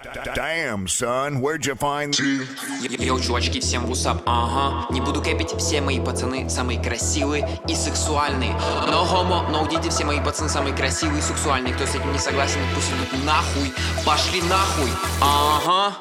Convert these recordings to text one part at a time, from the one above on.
Damn, son, where'd you find Йоу, чувачки, всем вусап, ага. Не буду кэпить, все мои пацаны самые красивые и сексуальные. Но хомо, но удите, все мои пацаны самые красивые и сексуальные. Кто с этим не согласен, пусть идут нахуй. Пошли нахуй, ага.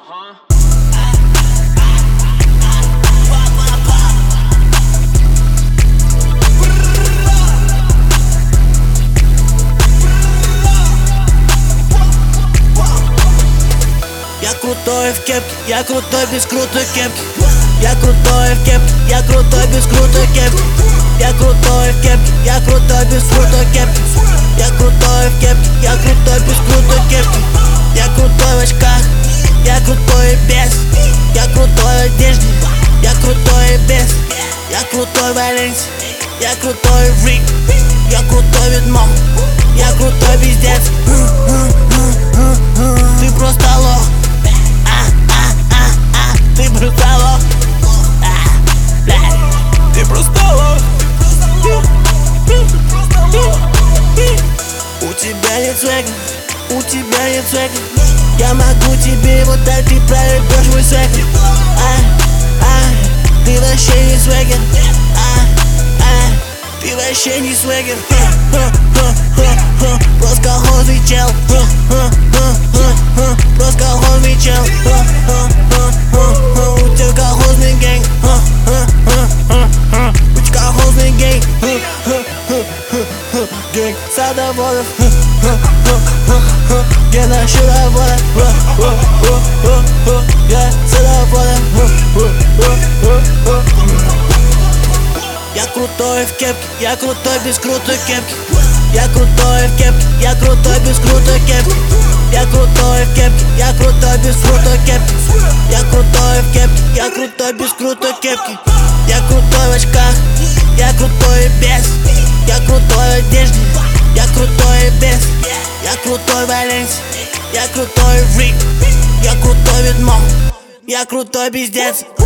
Я крутой в кепке, я крутой без крутой кепки. Я крутой в кепке, я крутой без крутой кепки. Я крутой в кепке, я крутой без крутой кепки. Я крутой в кепке, я крутой без крутой кепки. Я крутой в очках, я крутой и без. Я крутой в одежде, я крутой и без. Я крутой в Валенсии, я крутой в Рик. Я крутой ведьмак, я крутой пиздец. Ты просто лох. Ты просто лох. Ты просто лох. У тебя нет свега, у тебя нет свега. Я могу тебе вот так, ты проебешь мой свег. Ты вообще не свегер. Ты вообще не свегер. Просто колхозный чел. Просто колхозный чел. У тебя колхозный гэнг. У тебя колхозный гэнг. Гэнг садоводов. Гена шиловодов. Я садоводов. Я крутой в кепке, я крутой без крутой кепки. Я крутой в кепке, я крутой без крутой кепки. Я крутой в кепке, я крутой без крутой кепки. Я крутой в кепке, я крутой без крутой кепки. Я крутой в очках, я крутой и без. Я крутой в одежде, я крутой и без. Я крутой в Валенсии, я крутой в Рик. Я крутой ведьмак, я крутой пиздец.